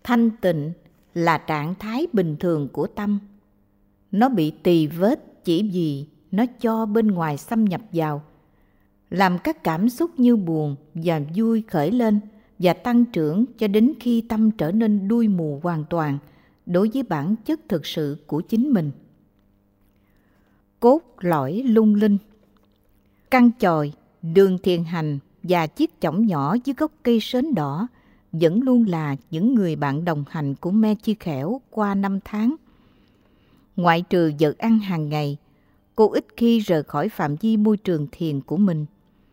Thanh tịnh là trạng thái bình thường của tâm. Nó bị tì vết chỉ vì nó cho bên ngoài xâm nhập vào, làm các cảm xúc như buồn và vui khởi lên và tăng trưởng cho đến khi tâm trở nên đuôi mù hoàn toàn đối với bản chất thực sự của chính mình. Cốt lõi lung linh. Căn chòi, đường thiền hành và chiếc chõng nhỏ dưới gốc cây sến đỏ vẫn luôn là những người bạn đồng hành của Me Chi Khẻo qua 5 tháng. Ngoại trừ giờ ăn hàng ngày, cô ít khi rời khỏi phạm vi môi trường thiền của mình.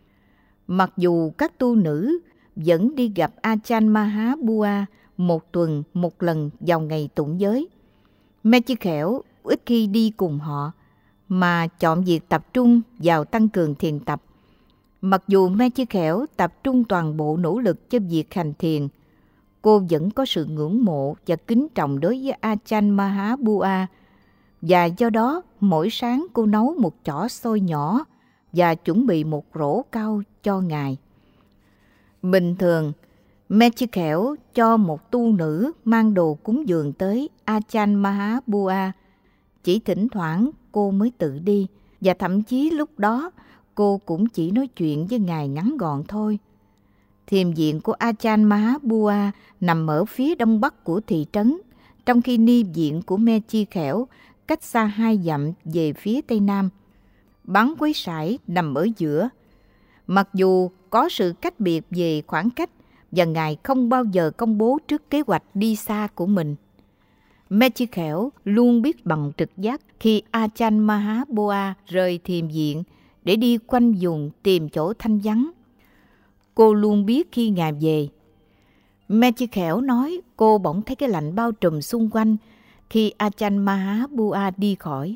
Mặc dù các tu nữ vẫn đi gặp Ajahn Maha Bua một tuần một lần vào ngày tụng giới, Me Chi Khẻo ít khi đi cùng họ, mà chọn việc tập trung vào tăng cường thiền tập. Mặc dù Me Chi Khẻo tập trung toàn bộ nỗ lực cho việc hành thiền, cô vẫn có sự ngưỡng mộ và kính trọng đối với Ajahn Maha Bua, và do đó mỗi sáng cô nấu một chỏ xôi nhỏ và chuẩn bị một rổ cau cho Ngài. Bình thường, Me Chi Khẻo cho một tu nữ mang đồ cúng dường tới Ajahn Maha Bua. Chỉ thỉnh thoảng cô mới tự đi, và thậm chí lúc đó cô cũng chỉ nói chuyện với Ngài ngắn gọn thôi. Thiền viện của Ajahn Maha Bua nằm ở phía đông bắc của thị trấn, trong khi ni viện của Me Chi Khẻo cách xa 2 dặm về phía tây nam. Bán quấy sải nằm ở giữa. Mặc dù có sự cách biệt về khoảng cách, và Ngài không bao giờ công bố trước kế hoạch đi xa của mình, Me Chi Khẻo luôn biết bằng trực giác khi Ajahn Maha Bua rời thiền viện để đi quanh vùng tìm chỗ thanh vắng. Cô luôn biết khi Ngài về. Me Chi Khẻo nói cô bỗng thấy cái lạnh bao trùm xung quanh khi Ajahn Maha Bua đi khỏi.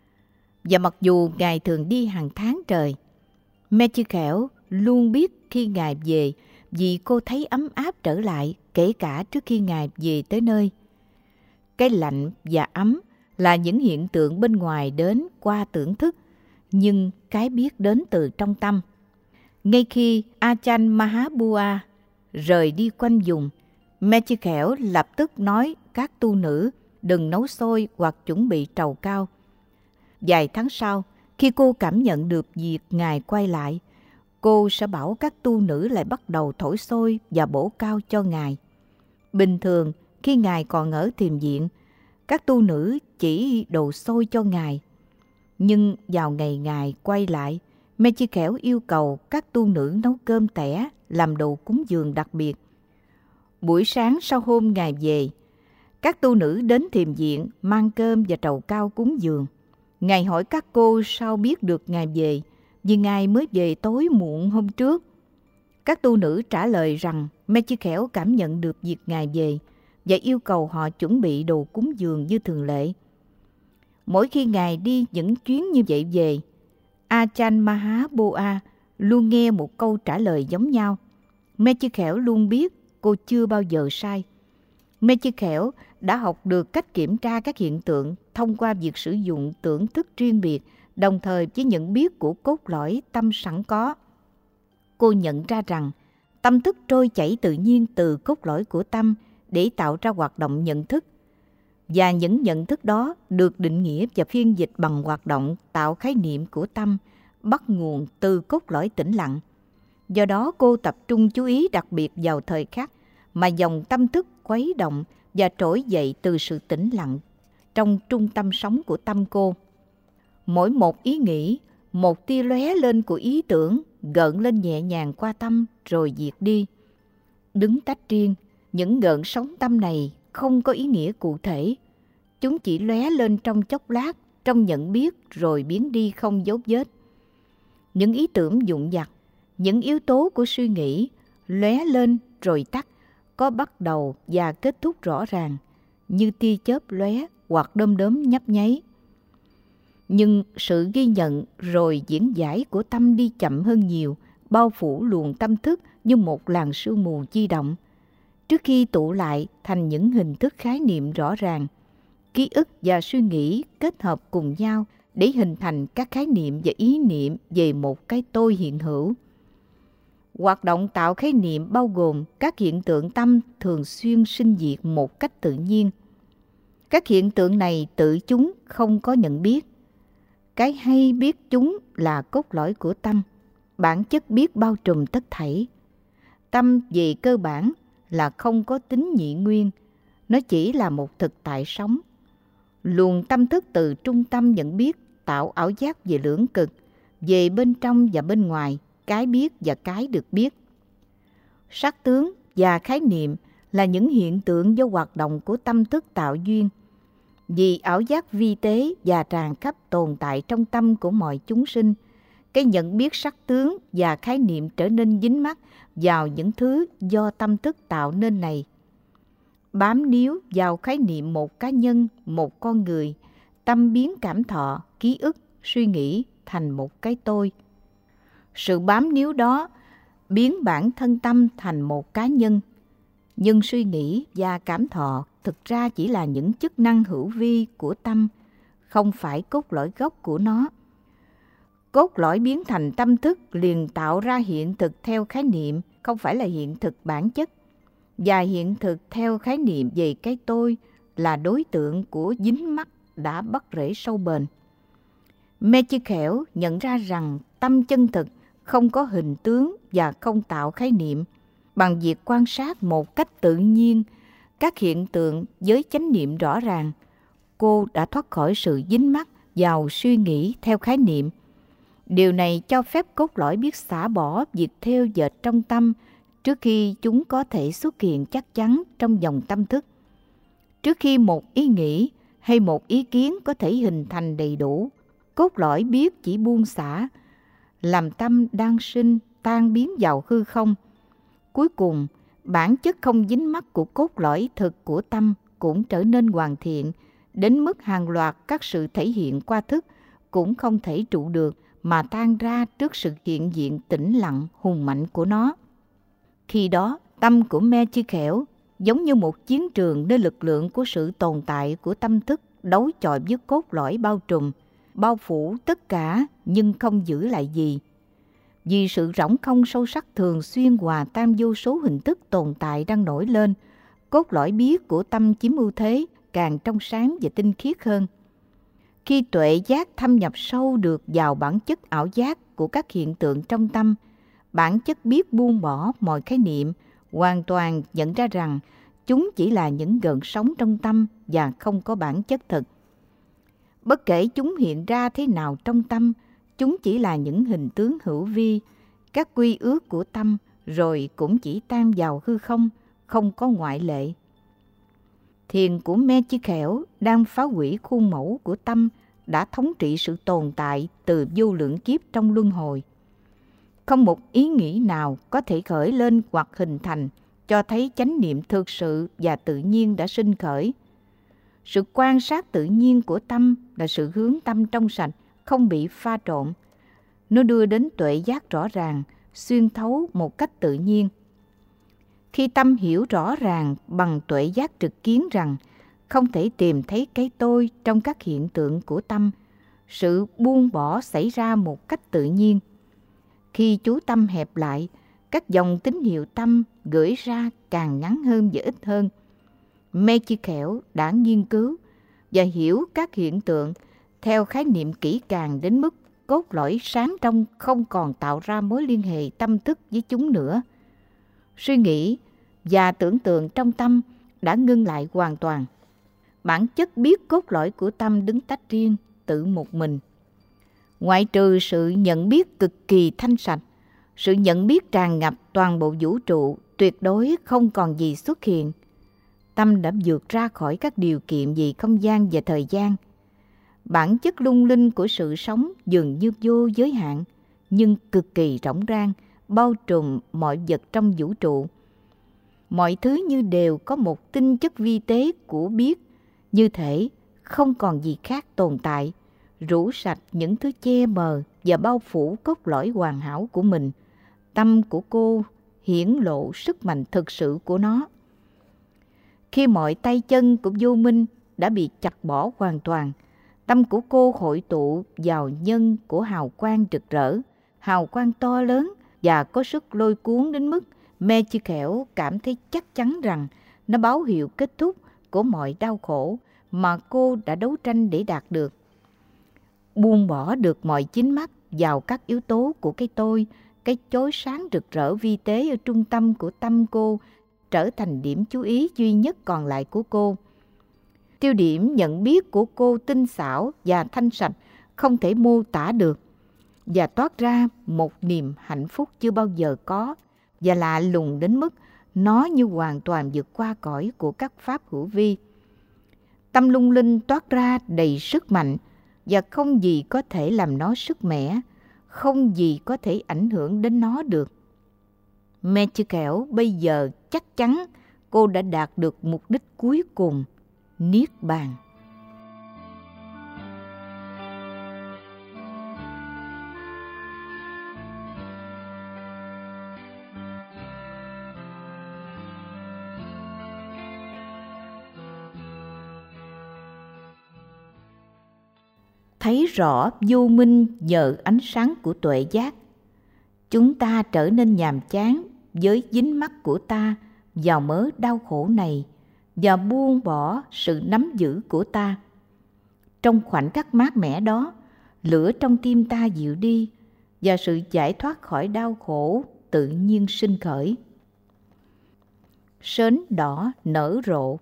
Và mặc dù Ngài thường đi hàng tháng trời, Me Chi Khẻo luôn biết khi Ngài về vì cô thấy ấm áp trở lại kể cả trước khi Ngài về tới nơi. Cái lạnh và ấm là những hiện tượng bên ngoài đến qua tưởng thức, nhưng cái biết đến từ trong tâm. Ngay khi Ajahn Maha Bua rời đi quanh vùng, Me Chi Khẻo lập tức nói các tu nữ đừng nấu xôi hoặc chuẩn bị trầu cau. Vài tháng sau, khi cô cảm nhận được việc Ngài quay lại, cô sẽ bảo các tu nữ lại bắt đầu thổi xôi và bổ cau cho Ngài. Bình thường, khi Ngài còn ở thiền viện, các tu nữ chỉ đồ xôi cho Ngài. Nhưng vào ngày Ngài quay lại, Me Chi Khẻo yêu cầu các tu nữ nấu cơm tẻ làm đồ cúng dường đặc biệt. Buổi sáng sau hôm Ngài về, các tu nữ đến thiền viện mang cơm và trầu cau cúng dường. Ngài hỏi các cô sao biết được Ngài về, vì Ngài mới về tối muộn hôm trước. Các tu nữ trả lời rằng Me Chi Khẻo cảm nhận được việc Ngài về và yêu cầu họ chuẩn bị đồ cúng dường như thường lệ. Mỗi khi Ngài đi những chuyến như vậy về, Ajahn Maha Bua luôn nghe một câu trả lời giống nhau. Me Chi Khẻo luôn biết cô chưa bao giờ sai. Me Chi Khẻo đã học được cách kiểm tra các hiện tượng thông qua việc sử dụng tưởng thức riêng biệt, đồng thời với nhận biết của cốt lõi tâm sẵn có. Cô nhận ra rằng tâm thức trôi chảy tự nhiên từ cốt lõi của tâm để tạo ra hoạt động nhận thức. Và những nhận thức đó được định nghĩa và phiên dịch bằng hoạt động tạo khái niệm của tâm, bắt nguồn từ cốt lõi tĩnh lặng. Do đó cô tập trung chú ý đặc biệt vào thời khắc mà dòng tâm thức khuấy động và trỗi dậy từ sự tĩnh lặng trong trung tâm sống của tâm cô. Mỗi một ý nghĩ, một tia lóe lên của ý tưởng gợn lên nhẹ nhàng qua tâm rồi diệt đi. Đứng tách riêng, những gợn sóng tâm này không có ý nghĩa cụ thể. Chúng chỉ lóe lên trong chốc lát, trong nhận biết rồi biến đi không dấu vết. Những ý tưởng vụn vặt, những yếu tố của suy nghĩ lóe lên rồi tắt, có bắt đầu và kết thúc rõ ràng, như tia chớp lóe hoặc đom đóm nhấp nháy. Nhưng sự ghi nhận rồi diễn giải của tâm đi chậm hơn nhiều, bao phủ luồng tâm thức như một làn sương mù di động. Trước khi tụ lại thành những hình thức khái niệm rõ ràng, ký ức và suy nghĩ kết hợp cùng nhau để hình thành các khái niệm và ý niệm về một cái tôi hiện hữu. Hoạt động tạo khái niệm bao gồm các hiện tượng tâm thường xuyên sinh diệt một cách tự nhiên. Các hiện tượng này tự chúng không có nhận biết. Cái hay biết chúng là cốt lõi của tâm, bản chất biết bao trùm tất thảy. Tâm về cơ bản là không có tính nhị nguyên, nó chỉ là một thực tại sống. Luồng tâm thức từ trung tâm nhận biết tạo ảo giác về lưỡng cực, về bên trong và bên ngoài, cái biết và cái được biết. Sắc tướng và khái niệm là những hiện tượng do hoạt động của tâm thức tạo duyên. Vì ảo giác vi tế và tràn khắp tồn tại trong tâm của mọi chúng sinh, cái nhận biết sắc tướng và khái niệm trở nên dính mắc vào những thứ do tâm thức tạo nên này. Bám níu vào khái niệm một cá nhân, một con người, tâm biến cảm thọ, ký ức, suy nghĩ thành một cái tôi. Sự bám níu đó biến bản thân tâm thành một cá nhân. Nhưng suy nghĩ và cảm thọ thực ra chỉ là những chức năng hữu vi của tâm, không phải cốt lõi gốc của nó. Cốt lõi biến thành tâm thức liền tạo ra hiện thực theo khái niệm, không phải là hiện thực bản chất. Và hiện thực theo khái niệm về cái tôi là đối tượng của dính mắc đã bắt rễ sâu bền. Mechikhéo nhận ra rằng tâm chân thực không có hình tướng và không tạo khái niệm. Bằng việc quan sát một cách tự nhiên các hiện tượng với chánh niệm rõ ràng, cô đã thoát khỏi sự dính mắc vào suy nghĩ theo khái niệm. Điều này cho phép cốt lõi biết xả bỏ việc theo dệt trong tâm trước khi chúng có thể xuất hiện chắc chắn trong dòng tâm thức. Trước khi một ý nghĩ hay một ý kiến có thể hình thành đầy đủ, cốt lõi biết chỉ buông xả, làm tâm đang sinh tan biến vào hư không. Cuối cùng, bản chất không dính mắc của cốt lõi thực của tâm cũng trở nên hoàn thiện, đến mức hàng loạt các sự thể hiện qua thức cũng không thể trụ được mà tan ra trước sự hiện diện tĩnh lặng hùng mạnh của nó. Khi đó, tâm của Mechikhéo giống như một chiến trường nơi lực lượng của sự tồn tại của tâm thức đấu chọi với cốt lõi bao trùm, bao phủ tất cả nhưng không giữ lại gì. Vì sự rỗng không sâu sắc thường xuyên hòa tan vô số hình thức tồn tại đang nổi lên, cốt lõi biết của tâm chiếm ưu thế càng trong sáng và tinh khiết hơn. Khi tuệ giác thâm nhập sâu được vào bản chất ảo giác của các hiện tượng trong tâm, bản chất biết buông bỏ mọi khái niệm, hoàn toàn nhận ra rằng chúng chỉ là những gợn sóng trong tâm và không có bản chất thực. Bất kể chúng hiện ra thế nào trong tâm, chúng chỉ là những hình tướng hữu vi, các quy ước của tâm rồi cũng chỉ tan vào hư không, không có ngoại lệ. Thiền của Mechikhéo đang phá hủy khuôn mẫu của tâm đã thống trị sự tồn tại từ vô lượng kiếp trong luân hồi. Không một ý nghĩ nào có thể khởi lên hoặc hình thành cho thấy chánh niệm thực sự và tự nhiên đã sinh khởi. Sự quan sát tự nhiên của tâm là sự hướng tâm trong sạch, không bị pha trộn. Nó đưa đến tuệ giác rõ ràng, xuyên thấu một cách tự nhiên. Khi tâm hiểu rõ ràng bằng tuệ giác trực kiến rằng không thể tìm thấy cái tôi trong các hiện tượng của tâm, sự buông bỏ xảy ra một cách tự nhiên. Khi chú tâm hẹp lại, các dòng tín hiệu tâm gửi ra càng ngắn hơn và ít hơn. Mechikhéo đã nghiên cứu và hiểu các hiện tượng theo khái niệm kỹ càng đến mức cốt lõi sáng trong không còn tạo ra mối liên hệ tâm thức với chúng nữa. Suy nghĩ và tưởng tượng trong tâm đã ngưng lại hoàn toàn. Bản chất biết cốt lõi của tâm đứng tách riêng, tự một mình. Ngoại trừ sự nhận biết cực kỳ thanh sạch, sự nhận biết tràn ngập toàn bộ vũ trụ, tuyệt đối không còn gì xuất hiện. Tâm đã vượt ra khỏi các điều kiện về không gian và thời gian. Bản chất lung linh của sự sống dường như vô giới hạn, nhưng cực kỳ rỗng rang, bao trùm mọi vật trong vũ trụ. Mọi thứ như đều có một tinh chất vi tế của biết, như thể không còn gì khác tồn tại, rũ sạch những thứ che mờ và bao phủ cốt lõi hoàn hảo của mình. Tâm của cô hiển lộ sức mạnh thực sự của nó. Khi mọi tay chân của vô minh đã bị chặt bỏ hoàn toàn, tâm của cô hội tụ vào nhân của hào quang rực rỡ, hào quang to lớn, và có sức lôi cuốn đến mức Me Chi Khẻo cảm thấy chắc chắn rằng nó báo hiệu kết thúc của mọi đau khổ mà cô đã đấu tranh để đạt được. Buông bỏ được mọi chính mắt vào các yếu tố của cái tôi, cái chói sáng rực rỡ vi tế ở trung tâm của tâm cô trở thành điểm chú ý duy nhất còn lại của cô. Tiêu điểm nhận biết của cô tinh xảo và thanh sạch không thể mô tả được, và toát ra một niềm hạnh phúc chưa bao giờ có và lạ lùng đến mức nó như hoàn toàn vượt qua cõi của các pháp hữu vi. Tâm lung linh toát ra đầy sức mạnh và không gì có thể làm nó sức mẻ, không gì có thể ảnh hưởng đến nó được. Me Chi Khẻo bây giờ chắc chắn cô đã đạt được mục đích cuối cùng, Niết Bàn. Thấy rõ vô minh nhờ ánh sáng của tuệ giác, chúng ta trở nên nhàm chán với dính mắc của ta vào mớ đau khổ này và buông bỏ sự nắm giữ của ta. Trong khoảnh khắc mát mẻ đó, lửa trong tim ta dịu đi và sự giải thoát khỏi đau khổ tự nhiên sinh khởi. Sến đỏ nở rộ.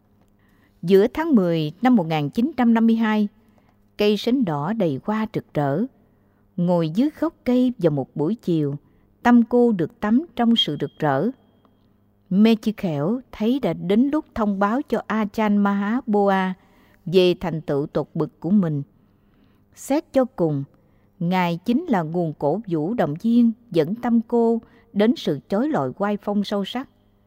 Giữa tháng 10 năm 1952, cây sến đỏ đầy hoa rực rỡ. Ngồi dưới gốc cây vào một buổi chiều, tâm cô được tắm trong sự rực rỡ. Me Chi Khẻo thấy đã đến lúc thông báo cho Ajahn Maha Bua về thành tựu tột bực của mình. Xét cho cùng, Ngài chính là nguồn cổ vũ động viên dẫn tâm cô đến sự chói lọi oai phong sâu sắc.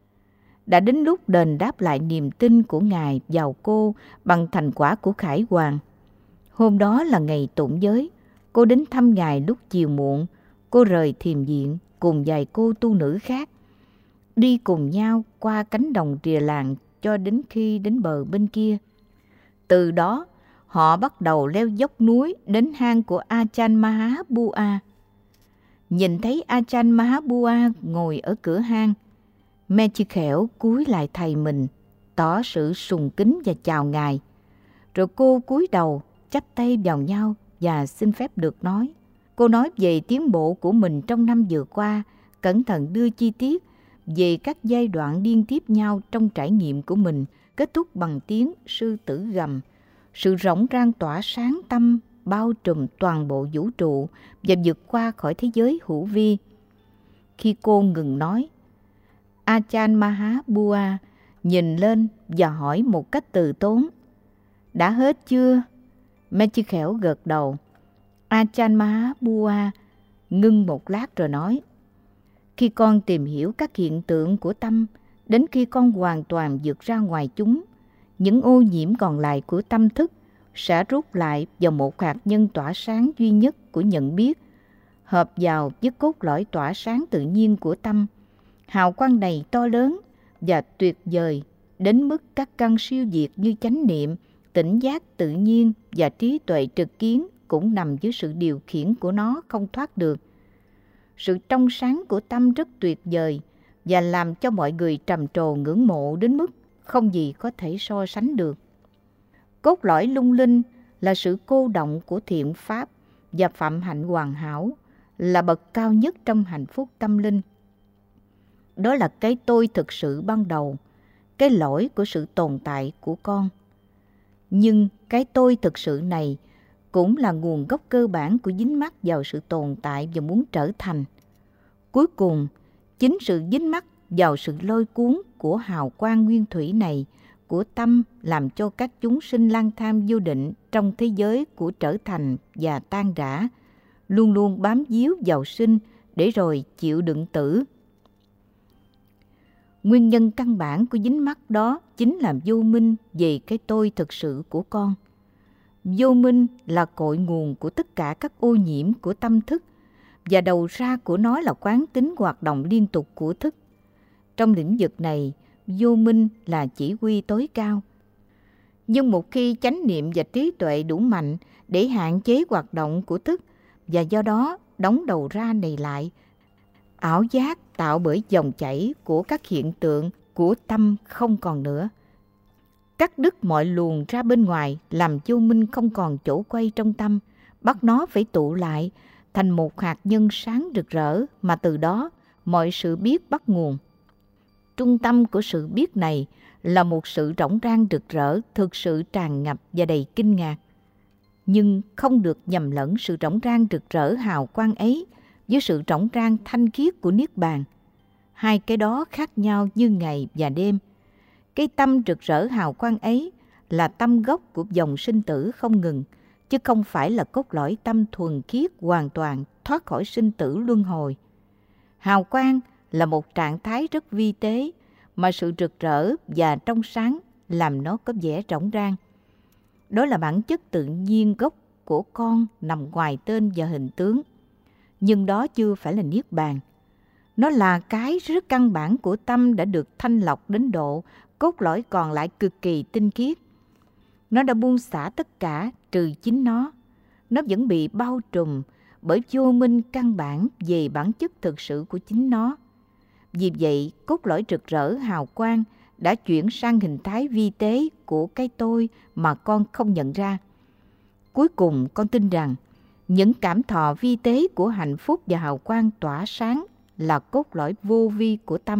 Đã đến lúc đền đáp lại niềm tin của Ngài vào cô bằng thành quả của khải hoàn. Hôm đó là ngày tụng giới. Cô đến thăm Ngài lúc chiều muộn. Cô rời thiềm viện cùng vài cô tu nữ khác, đi cùng nhau qua cánh đồng rìa làng cho đến khi đến bờ bên kia. Từ đó, họ bắt đầu leo dốc núi đến hang của Ajahn Maha Bua. Nhìn thấy Ajahn Maha Bua ngồi ở cửa hang, Me Chi Khẻo cúi lại thầy mình, tỏ sự sùng kính và chào Ngài. Rồi cô cúi đầu, chắp tay vào nhau và xin phép được nói. Cô nói về tiến bộ của mình trong năm vừa qua, cẩn thận đưa chi tiết về các giai đoạn liên tiếp nhau trong trải nghiệm của mình, kết thúc bằng tiếng sư tử gầm. Sự rỗng rang tỏa sáng tâm bao trùm toàn bộ vũ trụ và vượt qua khỏi thế giới hữu vi. Khi cô ngừng nói, Ajahn Maha Bua nhìn lên và hỏi một cách từ tốn, đã hết chưa? Me Chi Khẻo gật đầu. Ajahn Maha Bua ngưng một lát rồi nói, khi con tìm hiểu các hiện tượng của tâm, đến khi con hoàn toàn vượt ra ngoài chúng, những ô nhiễm còn lại của tâm thức sẽ rút lại vào một hạt nhân tỏa sáng duy nhất của nhận biết, hợp vào với cốt lõi tỏa sáng tự nhiên của tâm. Hào quang này to lớn và tuyệt vời đến mức các căn siêu việt như chánh niệm, tỉnh giác tự nhiên và trí tuệ trực kiến cũng nằm dưới sự điều khiển của nó không thoát được. Sự trong sáng của tâm rất tuyệt vời và làm cho mọi người trầm trồ ngưỡng mộ đến mức không gì có thể so sánh được. Cốt lõi lung linh là sự cô động của thiện pháp và phạm hạnh hoàn hảo, là bậc cao nhất trong hạnh phúc tâm linh. Đó là cái tôi thực sự ban đầu, cái lỗi của sự tồn tại của con. Nhưng cái tôi thực sự này cũng là nguồn gốc cơ bản của dính mắc vào sự tồn tại và muốn trở thành. Cuối cùng, chính sự dính mắc vào sự lôi cuốn của hào quang nguyên thủy này của tâm làm cho các chúng sinh lang thang vô định trong thế giới của trở thành và tan rã, luôn luôn bám víu vào sinh để rồi chịu đựng tử. Nguyên nhân căn bản của dính mắc đó chính là vô minh về cái tôi thực sự của con. Vô minh là cội nguồn của tất cả các ô nhiễm của tâm thức, và đầu ra của nó là quán tính hoạt động liên tục của thức. Trong lĩnh vực này, vô minh là chỉ huy tối cao. Nhưng một khi chánh niệm và trí tuệ đủ mạnh để hạn chế hoạt động của thức, và do đó đóng đầu ra này lại, ảo giác tạo bởi dòng chảy của các hiện tượng của tâm không còn nữa. Cắt đứt mọi luồng ra bên ngoài, làm vô minh không còn chỗ quay trong tâm, bắt nó phải tụ lại thành một hạt nhân sáng rực rỡ, mà từ đó mọi sự biết bắt nguồn. Trung tâm của sự biết này là một sự rỗng rang rực rỡ, thực sự tràn ngập và đầy kinh ngạc. Nhưng không được nhầm lẫn sự rỗng rang rực rỡ hào quang ấy với sự rỗng rang thanh khiết của Niết Bàn. Hai cái đó khác nhau như ngày và đêm. Cái tâm rực rỡ hào quang ấy là tâm gốc của dòng sinh tử không ngừng, chứ không phải là cốt lõi tâm thuần khiết hoàn toàn thoát khỏi sinh tử luân hồi. Hào quang là một trạng thái rất vi tế, mà sự rực rỡ và trong sáng làm nó có vẻ rỗng rang. Đó là bản chất tự nhiên gốc của con nằm ngoài tên và hình tướng. Nhưng đó chưa phải là Niết Bàn. Nó là cái rất căn bản của tâm đã được thanh lọc đến độ cốt lõi còn lại cực kỳ tinh khiết. Nó đã buông xả tất cả trừ chính nó. Nó vẫn bị bao trùm bởi vô minh căn bản về bản chất thực sự của chính nó. Vì vậy, cốt lõi rực rỡ hào quang đã chuyển sang hình thái vi tế của cái tôi mà con không nhận ra. Cuối cùng, con tin rằng những cảm thọ vi tế của hạnh phúc và hào quang tỏa sáng là cốt lõi vô vi của tâm.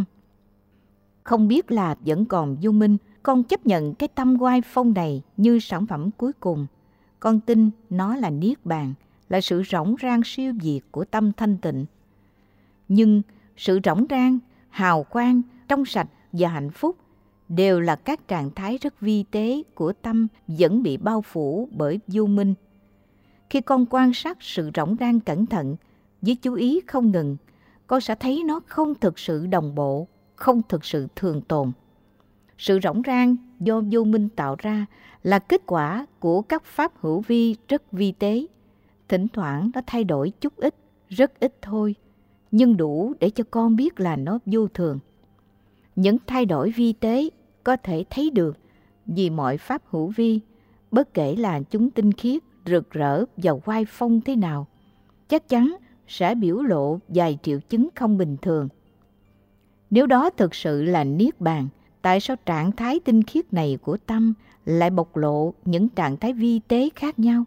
Không biết là vẫn còn vô minh, con chấp nhận cái tâm oai phong này như sản phẩm cuối cùng. Con tin nó là Niết Bàn, là sự rỗng rang siêu việt của tâm thanh tịnh. Nhưng sự rỗng rang, hào quang, trong sạch và hạnh phúc đều là các trạng thái rất vi tế của tâm vẫn bị bao phủ bởi vô minh. Khi con quan sát sự rỗng rang cẩn thận, với chú ý không ngừng, con sẽ thấy nó không thực sự đồng bộ, không thực sự thường tồn. Sự rỗng rang do vô minh tạo ra là kết quả của các pháp hữu vi rất vi tế. Thỉnh thoảng nó thay đổi chút ít, rất ít thôi, nhưng đủ để cho con biết là nó vô thường. Những thay đổi vi tế có thể thấy được vì mọi pháp hữu vi, bất kể là chúng tinh khiết, rực rỡ và oai phong thế nào, chắc chắn sẽ biểu lộ vài triệu chứng không bình thường. Nếu đó thực sự là Niết Bàn, tại sao trạng thái tinh khiết này của tâm lại bộc lộ những trạng thái vi tế khác nhau?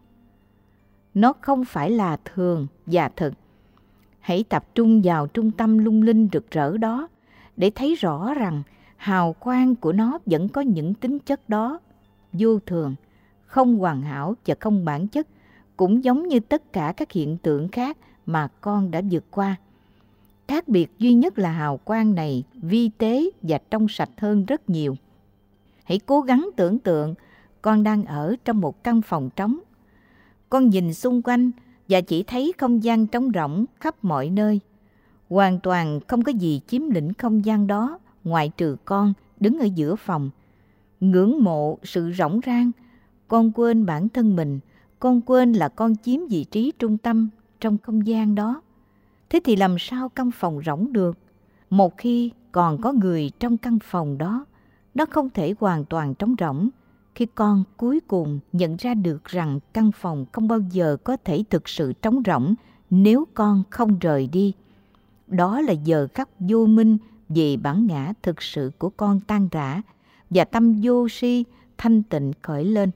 Nó không phải là thường và thực. Hãy tập trung vào trung tâm lung linh rực rỡ đó để thấy rõ rằng hào quang của nó vẫn có những tính chất đó, vô thường, không hoàn hảo và không bản chất, cũng giống như tất cả các hiện tượng khác mà con đã vượt qua. Khác biệt duy nhất là hào quang này vi tế và trong sạch hơn rất nhiều. Hãy cố gắng tưởng tượng con đang ở trong một căn phòng trống. Con nhìn xung quanh và chỉ thấy không gian trống rỗng khắp mọi nơi. Hoàn toàn không có gì chiếm lĩnh không gian đó ngoại trừ con đứng ở giữa phòng. Ngưỡng mộ sự rỗng rang, con quên bản thân mình, con quên là con chiếm vị trí trung tâm trong không gian đó. Thế thì làm sao căn phòng rỗng được? Một khi còn có người trong căn phòng đó, nó không thể hoàn toàn trống rỗng. Khi con cuối cùng nhận ra được rằng căn phòng không bao giờ có thể thực sự trống rỗng nếu con không rời đi. Đó là giờ khắc vô minh về bản ngã thực sự của con tan rã và tâm vô si thanh tịnh khởi lên.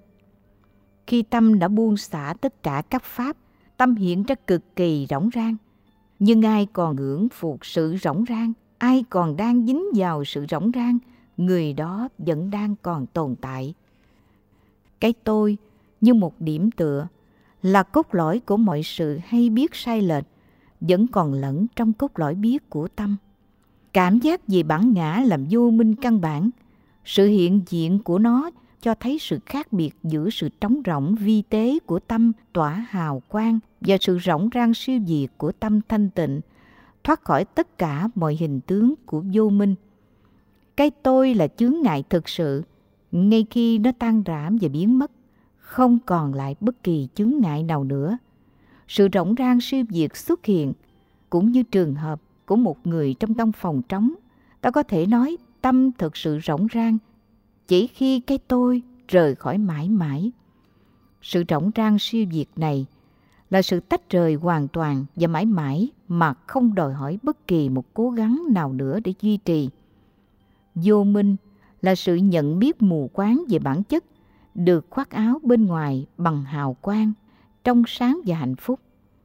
Khi tâm đã buông xả tất cả các pháp, tâm hiện ra cực kỳ rỗng rang. Nhưng ai còn ngưỡng phục sự rỗng rang, ai còn đang dính vào sự rỗng rang, người đó vẫn đang còn tồn tại. Cái tôi như một điểm tựa là cốt lõi của mọi sự hay biết sai lệch, vẫn còn lẫn trong cốt lõi biết của tâm. Cảm giác về bản ngã làm vô minh căn bản. Sự hiện diện của nó cho thấy sự khác biệt giữa sự trống rỗng vi tế của tâm tỏa hào quang và sự rỗng rang siêu việt của tâm thanh tịnh, thoát khỏi tất cả mọi hình tướng của vô minh. Cái tôi là chướng ngại thực sự. Ngay khi nó tan rã và biến mất, không còn lại bất kỳ chướng ngại nào nữa. Sự rỗng rang siêu việt xuất hiện, cũng như trường hợp của một người trong căn phòng trống. Ta có thể nói tâm thực sự rỗng rang chỉ khi cái tôi rời khỏi mãi mãi. Sự rỗng rang siêu việt này là sự tách rời hoàn toàn và mãi mãi mà không đòi hỏi bất kỳ một cố gắng nào nữa để duy trì. Vô minh là sự nhận biết mù quáng về bản chất, được khoác áo bên ngoài bằng hào quang, trong sáng và hạnh phúc.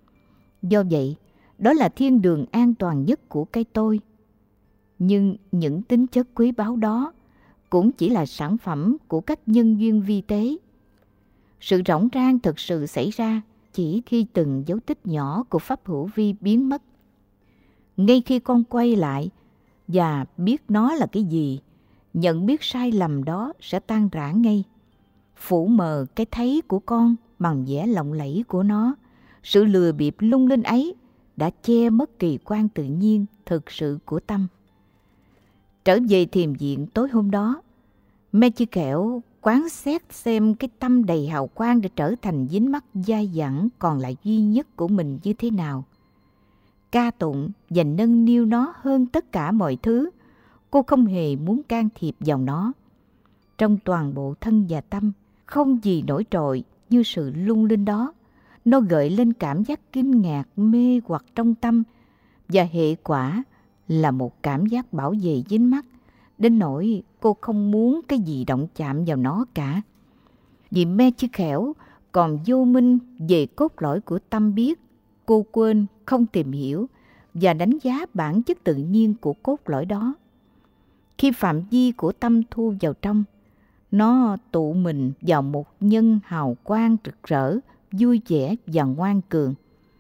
Do vậy, đó là thiên đường an toàn nhất của cái tôi. Nhưng những tính chất quý báu đó cũng chỉ là sản phẩm của các nhân duyên vi tế. Sự rỗng rang thực sự xảy ra chỉ khi từng dấu tích nhỏ của pháp hữu vi biến mất. Ngay khi con quay lại và biết nó là cái gì, nhận biết sai lầm đó sẽ tan rã ngay. Phủ mờ cái thấy của con bằng vẻ lộng lẫy của nó. Sự lừa bịp lung linh ấy đã che mất kỳ quan tự nhiên thực sự của tâm. Trở về thiền viện tối hôm đó, Mechikel quán xét xem cái tâm đầy hào quang đã trở thành dính mắc dai dẳng còn lại duy nhất của mình như thế nào. Ca tụng và nâng niu nó hơn tất cả mọi thứ. Cô không hề muốn can thiệp vào nó. Trong toàn bộ thân và tâm, không gì nổi trội như sự lung linh đó. Nó gợi lên cảm giác kinh ngạc mê hoặc trong tâm, và hệ quả là một cảm giác bảo vệ dính mắc, đến nỗi cô không muốn cái gì động chạm vào nó cả. Vì Mechikel còn vô minh về cốt lõi của tâm biết, cô quên không tìm hiểu và đánh giá bản chất tự nhiên của cốt lõi đó. Khi phạm vi của tâm thu vào trong, nó tụ mình vào một nhân hào quang rực rỡ, vui vẻ và ngoan cường.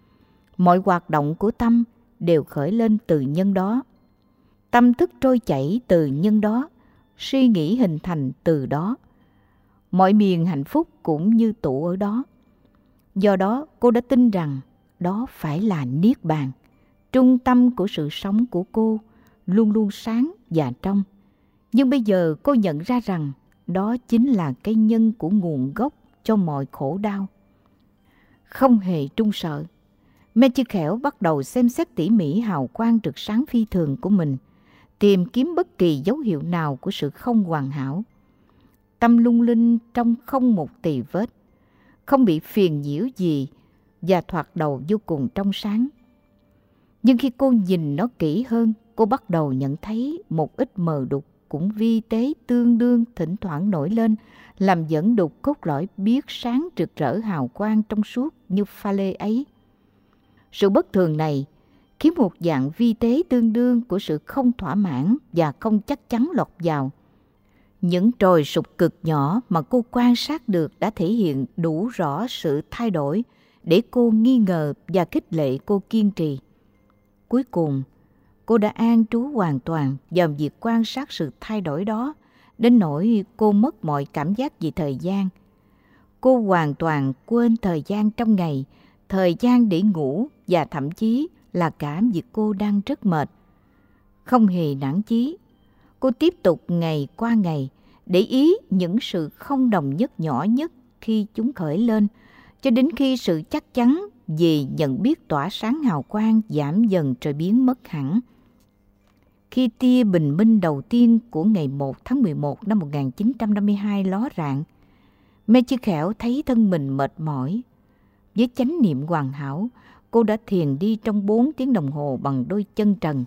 Mọi hoạt động của tâm đều khởi lên từ nhân đó. Tâm thức trôi chảy từ nhân đó, suy nghĩ hình thành từ đó. Mọi miền hạnh phúc cũng như tụ ở đó. Do đó, cô đã tin rằng đó phải là Niết Bàn, trung tâm của sự sống của cô, luôn luôn sáng và trong. Nhưng bây giờ cô nhận ra rằng đó chính là cái nhân của nguồn gốc cho mọi khổ đau. Không hề trung sợ, Mechikel bắt đầu xem xét tỉ mỉ hào quang rực sáng phi thường của mình, tìm kiếm bất kỳ dấu hiệu nào của sự không hoàn hảo. Tâm lung linh trong không một tì vết, không bị phiền nhiễu gì và thoạt đầu vô cùng trong sáng. Nhưng khi cô nhìn nó kỹ hơn, cô bắt đầu nhận thấy một ít mờ đục cũng vi tế tương đương thỉnh thoảng nổi lên, làm dẫn đục cốt lõi biết sáng rực rỡ hào quang trong suốt như pha lê ấy. Sự bất thường này khiến một dạng vi tế tương đương của sự không thỏa mãn và không chắc chắn lọt vào. Những trồi sụp cực nhỏ mà cô quan sát được đã thể hiện đủ rõ sự thay đổi để cô nghi ngờ và khích lệ cô kiên trì. Cuối cùng, cô đã an trú hoàn toàn vào việc quan sát sự thay đổi đó, đến nỗi cô mất mọi cảm giác về thời gian. Cô hoàn toàn quên thời gian trong ngày, thời gian để ngủ và thậm chí là cả việc cô đang rất mệt. Không hề nản chí, cô tiếp tục ngày qua ngày để ý những sự không đồng nhất nhỏ nhất khi chúng khởi lên, cho đến khi sự chắc chắn về nhận biết tỏa sáng hào quang giảm dần rồi biến mất hẳn. Khi tia bình minh đầu tiên của ngày 1 tháng 11 năm 1952 ló rạng, Mechikel thấy thân mình mệt mỏi. Với chánh niệm hoàn hảo, cô đã thiền đi trong 4 tiếng đồng hồ bằng đôi chân trần.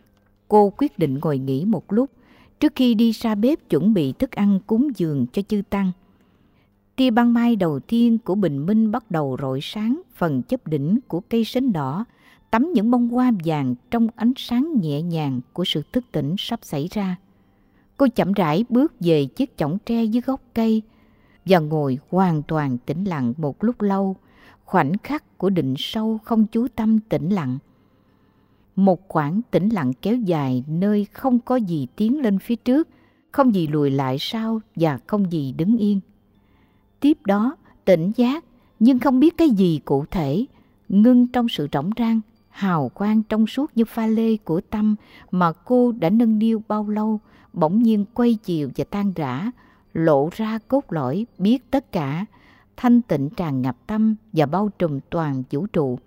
Cô quyết định ngồi nghỉ một lúc trước khi đi ra bếp chuẩn bị thức ăn cúng dường cho chư tăng. Tia ban mai đầu tiên của bình minh bắt đầu rọi sáng phần chóp đỉnh của cây sến đỏ, tắm những bông hoa vàng trong ánh sáng nhẹ nhàng của sự thức tỉnh sắp xảy ra. Cô chậm rãi bước về chiếc chõng tre dưới gốc cây và ngồi hoàn toàn tĩnh lặng một lúc lâu, khoảnh khắc của định sâu không chú tâm tĩnh lặng. Một khoảng tĩnh lặng kéo dài nơi không có gì tiến lên phía trước, không gì lùi lại sau và không gì đứng yên. Tiếp đó, tỉnh giác nhưng không biết cái gì cụ thể, ngưng trong sự rỗng rang, hào quang trong suốt như pha lê của tâm mà cô đã nâng niu bao lâu, bỗng nhiên quay chiều và tan rã, lộ ra cốt lõi biết tất cả, thanh tịnh tràn ngập tâm và bao trùm toàn vũ trụ.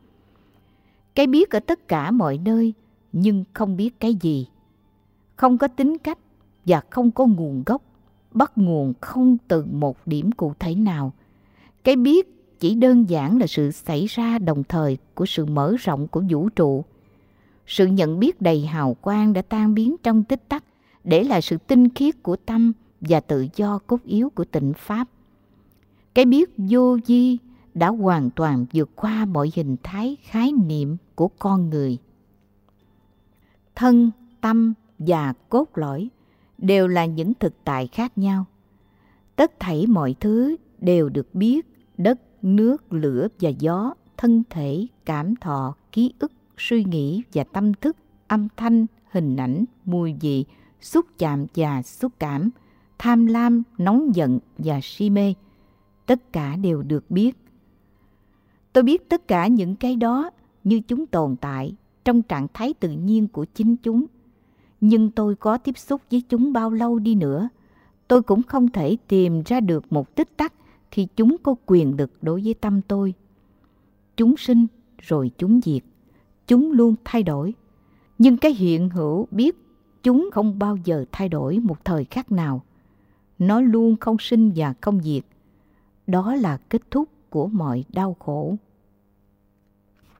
Cái biết ở tất cả mọi nơi, nhưng không biết cái gì. Không có tính cách và không có nguồn gốc, bắt nguồn không từ một điểm cụ thể nào. Cái biết chỉ đơn giản là sự xảy ra đồng thời của sự mở rộng của vũ trụ. Sự nhận biết đầy hào quang đã tan biến trong tích tắc, để lại sự tinh khiết của tâm và tự do cốt yếu của tịnh Pháp. Cái biết vô vi đã hoàn toàn vượt qua mọi hình thái khái niệm của con người. Thân, tâm và cốt lõi đều là những thực tại khác nhau. Tất thảy mọi thứ đều được biết: đất, nước, lửa và gió, thân thể, cảm thọ, ký ức, suy nghĩ và tâm thức, âm thanh, hình ảnh, mùi vị, xúc chạm và xúc cảm, tham lam, nóng giận và si mê. Tất cả đều được biết. Tôi biết tất cả những cái đó như chúng tồn tại trong trạng thái tự nhiên của chính chúng. Nhưng tôi có tiếp xúc với chúng bao lâu đi nữa, tôi cũng không thể tìm ra được một tích tắc khi chúng có quyền lực đối với tâm tôi. Chúng sinh rồi chúng diệt, chúng luôn thay đổi. Nhưng cái hiện hữu biết chúng không bao giờ thay đổi một thời khắc nào. Nó luôn không sinh và không diệt. Đó là kết thúc của mọi đau khổ.